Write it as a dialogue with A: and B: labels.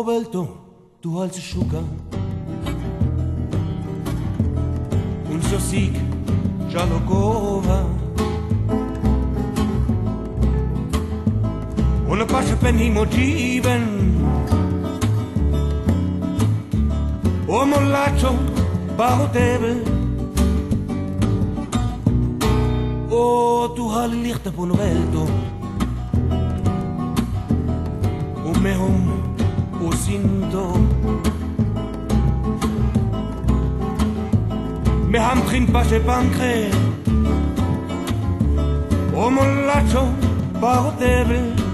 A: velto du halse sciuga un sosic giallo cova una pace per i motiven o mollaccio baroteve o tu hal lichte på no velto o mehom o sinto me ham prin pace pancre o mollaccio baroteve